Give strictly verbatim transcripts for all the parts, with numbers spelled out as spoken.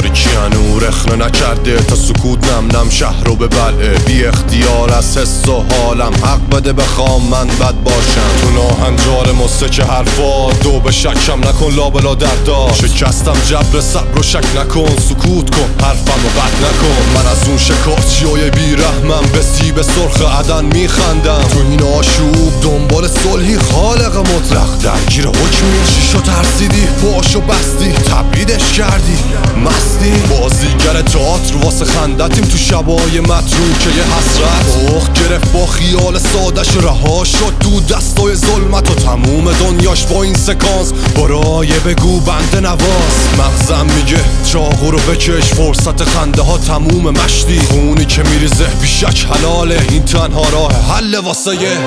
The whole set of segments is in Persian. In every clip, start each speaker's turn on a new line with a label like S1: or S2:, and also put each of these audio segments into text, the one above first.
S1: تاریکی هنو رخنه نکرده تا سکوت نم نم شهر رو به بلعه. بی اختیار از حس و حالم حق بده بخوام من بد باشم. تو ناهنجار مستک حرفا دو به شکم نکن لابلا دردا. شکستم جبر صبر و شک نکن، سکوت کن حرفم رو قطع نکن. من از اون شکارچیای بیرحمم به سیب سرخ عدن میخندم. تو این آشوب دنبال صلحی خالق مطلق درگیر حکمی. چیشو ترسیدی باشو بستی تبعیدش کردی مستی. بازیگر تئاتر واسه خندتیم تو شبای متروکه یه حسرت. اوخ گرفت با خیال سادش رها شد تو دستای ظلمت و تموم دنیاش با این سکانس. برای بگو بنده نواز مغزم میگه چاقو رو بکش، فرصت خنده ها تموم مشتی. خونی که میریزه بیشک حلاله، این تنها راه حل واسه یه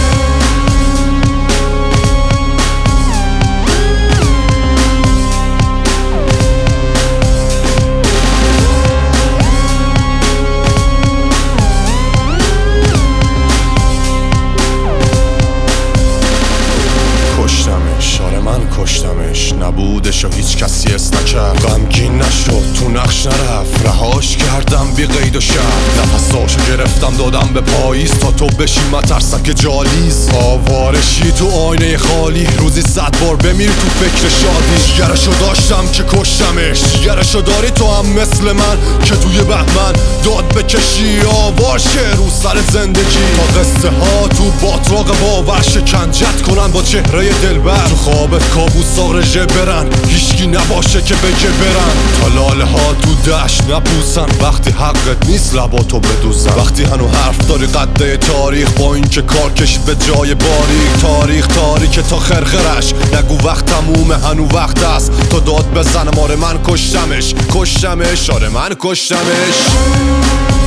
S1: کشتمش. نبودش و هیچ کسی است نکرد، غمگین نشد تو نقش نرفت، رهاش کردم بی قید و شرط. نفساشو گرفتم دادم به پاییز تا تو بشی مترسک جالیز. آوارشی تو آینه خالی، روزی صد بار بمیر تو فکر شادی. جگرشو داشتم که کشتمش، جگرشو داری تو هم مثل من که توی بهمن داد بکشی آوار شه رو سر زندگی. تا قصه ها تو باطراق باور شکنجت کنن با چهره دلبر. تو خوابت کابوسا رژه برن، هیچکی نباشه که بگه برن. تا لاله ها تو دشت نبوسن وقتی حقت نیست لباتو بدوزن. وقتی هنو حرف داری قده تاریخ با این که کار کشید به جای باریک. تاریخ تاریکه تا خرخرش، نگو وقت تمومه هنو وقت است تا داد بزنم. آره من کشتمش کشتمش آره من کشتمش.